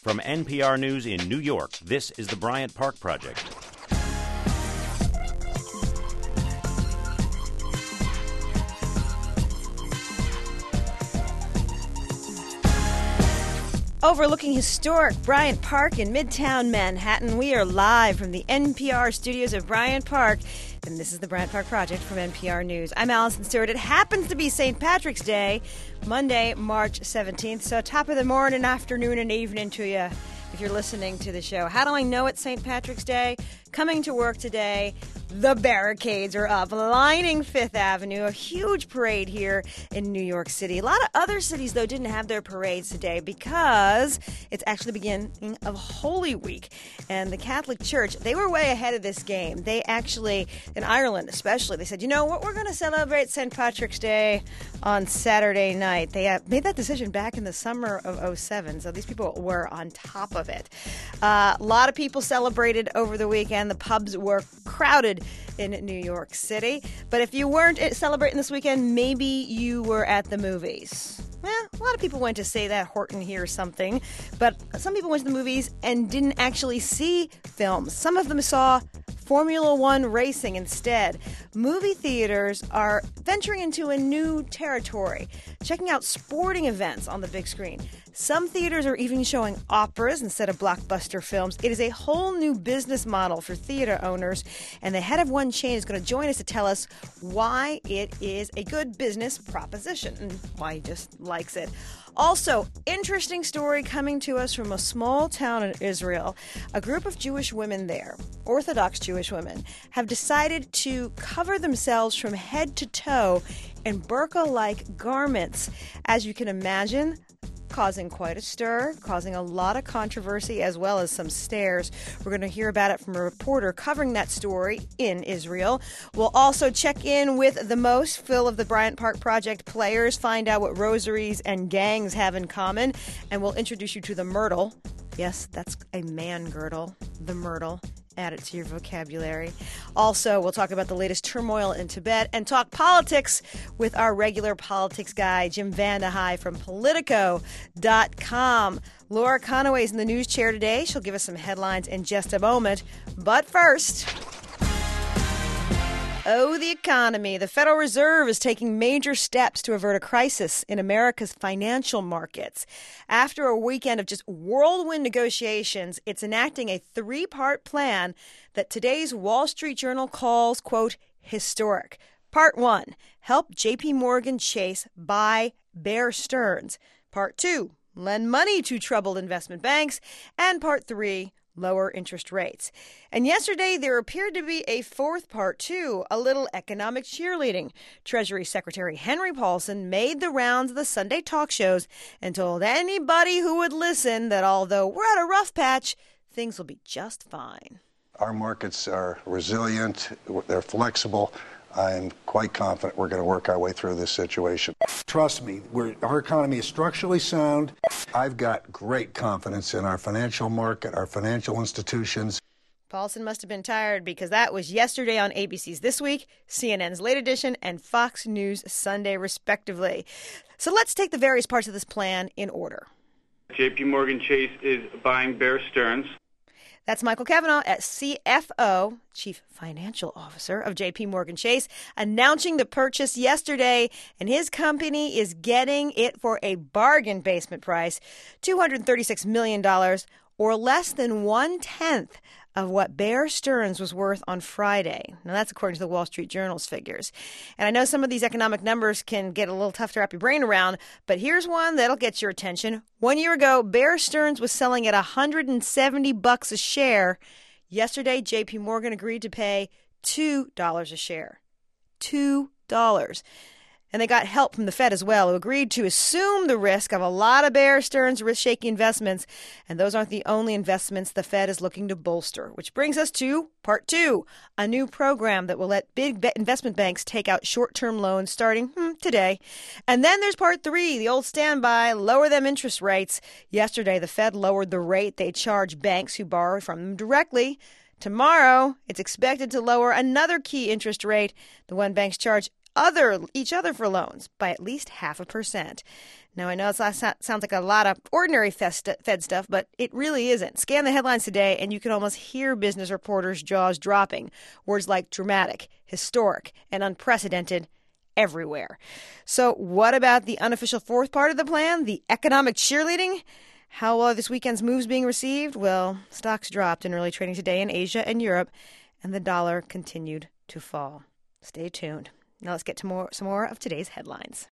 From NPR News in New York, this is the Bryant Park Project. Overlooking historic Bryant Park in Midtown Manhattan, we are live from the NPR studios of Bryant Park, and this is the Bryant Park Project from NPR News. I'm Allison Stewart. It happens to be St. Patrick's Day, Monday, March 17th, so top of the morning, afternoon, and evening to you if you're listening to the show. How do I know it's St. Patrick's Day? Coming to work today, the barricades are up, lining Fifth Avenue, a huge parade here in New York City. A lot of other cities, though, didn't have their parades today because it's actually the beginning of Holy Week. And the Catholic Church, they were way ahead of this game. They actually, in Ireland especially, they said, you know what, we're going to celebrate St. Patrick's Day on Saturday night. They made that decision back in the summer of 2007, so these people were on top of it. A lot of people celebrated over the weekend. The pubs were crowded in New York City. But if you weren't celebrating this weekend, maybe you were at the movies. A lot of people went to say that Horton Hears Something, but some people went to the movies and didn't actually see films. Some of them saw Formula One racing instead. Movie theaters are venturing into a new territory, checking out sporting events on the big screen. Some theaters are even showing operas instead of blockbuster films. It is a whole new business model for theater owners, and the head of one chain is going to join us to tell us why it is a good business proposition and why he just likes it. Also, interesting story coming to us from a small town in Israel. A group of Jewish women there, Orthodox Jewish women, have decided to cover themselves from head to toe in burqa-like garments. As you can imagine, causing quite a stir, causing a lot of controversy as well as some stares. We're going to hear about it from a reporter covering that story in Israel. We'll also check in with the most Phil of the Bryant Park Project players, find out what rosaries and gangs have in common, and we'll introduce you to the myrtle. Yes, that's a man girdle, the myrtle. Add it to your vocabulary. Also, we'll talk about the latest turmoil in Tibet and talk politics with our regular politics guy, Jim Vandehei from Politico.com. Laura Conaway's in the news chair today. She'll give us some headlines in just a moment. But first, the economy. The Federal Reserve is taking major steps to avert a crisis in America's financial markets. After a weekend of just whirlwind negotiations, it's enacting a three-part plan that today's Wall Street Journal calls, quote, historic. Part 1, help J.P. Morgan Chase buy Bear Stearns. Part 2, lend money to troubled investment banks. And Part 3, lower interest rates. And yesterday, there appeared to be a fourth part, too, a little economic cheerleading. Treasury Secretary Henry Paulson made the rounds of the Sunday talk shows and told anybody who would listen that although we're at a rough patch, things will be just fine. Our markets are resilient, they're flexible. I'm quite confident we're going to work our way through this situation. Trust me, our economy is structurally sound. I've got great confidence in our financial market, our financial institutions. Paulson must have been tired because that was yesterday on ABC's This Week, CNN's Late Edition, and Fox News Sunday, respectively. So let's take the various parts of this plan in order. J.P. Morgan Chase is buying Bear Stearns. That's Michael Kavanagh, as CFO, Chief Financial Officer of J.P. Morgan Chase, announcing the purchase yesterday, and his company is getting it for a bargain basement price, $236 million, or less than 1/10 of what Bear Stearns was worth on Friday. Now, that's according to the Wall Street Journal's figures. And I know some of these economic numbers can get a little tough to wrap your brain around, but here's one that'll get your attention. 1 year ago, Bear Stearns was selling at $170 a share. Yesterday, J.P. Morgan agreed to pay $2 a share. $2. And they got help from the Fed as well, who agreed to assume the risk of a lot of Bear Stearns risk-shaky investments. And those aren't the only investments the Fed is looking to bolster. Which brings us to Part 2, a new program that will let big investment banks take out short-term loans starting today. And then there's Part 3, the old standby, lower them interest rates. Yesterday, the Fed lowered the rate they charge banks who borrow from them directly. Tomorrow, it's expected to lower another key interest rate, the one banks charge each other for loans by at least 0.5%. Now, I know it sounds like a lot of ordinary Fed stuff, but it really isn't. Scan the headlines today, and you can almost hear business reporters' jaws dropping. Words like dramatic, historic, and unprecedented everywhere. So what about the unofficial fourth part of the plan, the economic cheerleading? How are this weekend's moves being received? Well, stocks dropped in early trading today in Asia and Europe, and the dollar continued to fall. Stay tuned. Now let's get to some more of today's headlines.